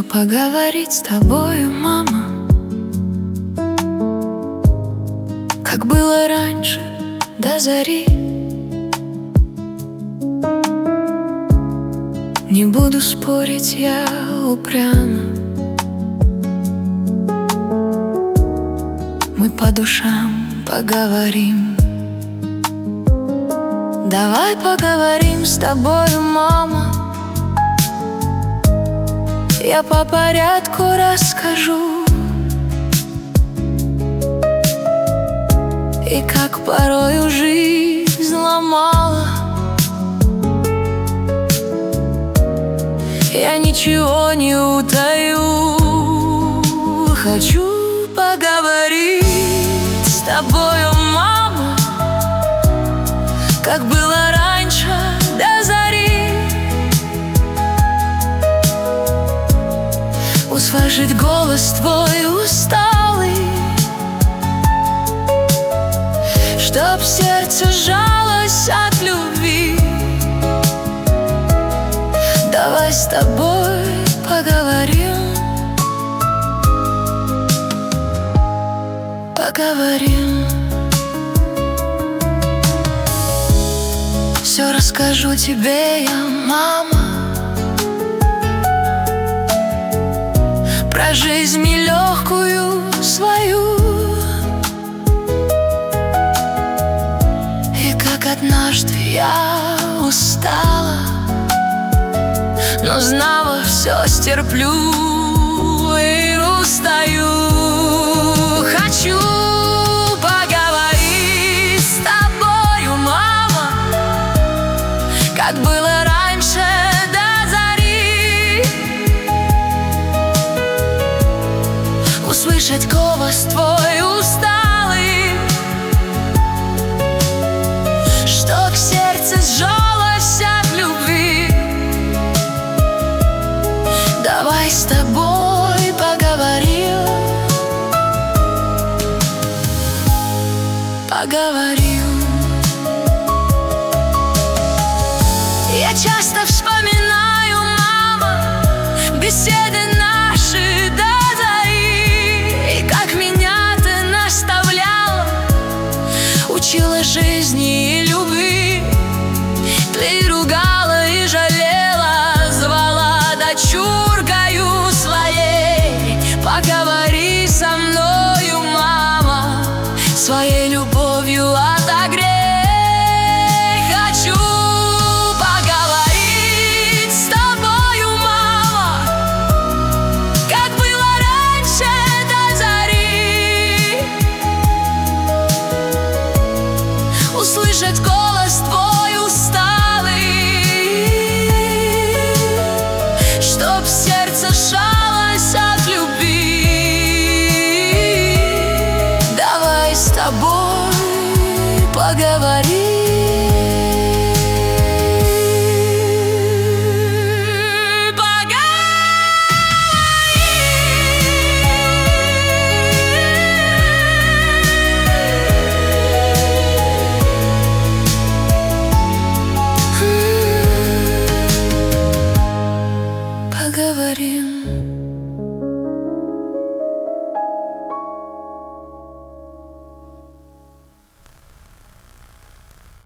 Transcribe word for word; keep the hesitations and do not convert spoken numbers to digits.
поговорить с тобою, мама, как было раньше до зари. Не буду спорить, я упрямо. Мы по душам поговорим. Давай поговорим с тобою, мама. Я по порядку расскажу, и как порою жизнь ломала. Я ничего не утаю. Хочу поговорить с тобою, мама, как было раньше до зари. Услышать голос твой усталый, чтоб сердце сжалось от любви. Давай с тобой поговорим, поговорим. Все расскажу тебе я, мама, про жизнь нелегкую свою, и как однажды я устала, но знала, все стерплю и устаю. Хочу поговорить с тобою, мама, как было раньше до зари. Услышать голос твой усталый, чтоб сердце сжалось от любви. Давай с тобой поговорим, поговорим. Я часто вспоминаю, мама, беседы наши до зари, и как меня ты наставляла, учила жизни и любви. Ты ругала и жалела, звала дочуркою своей. Поговори со мною, мама, своей любовью отогрей. Хочу поговорить с тобою, мама, как было раньше до зари. Услышать голос твой усталый, чтоб сердце сжалось от любви. Давай с тобой поговорим,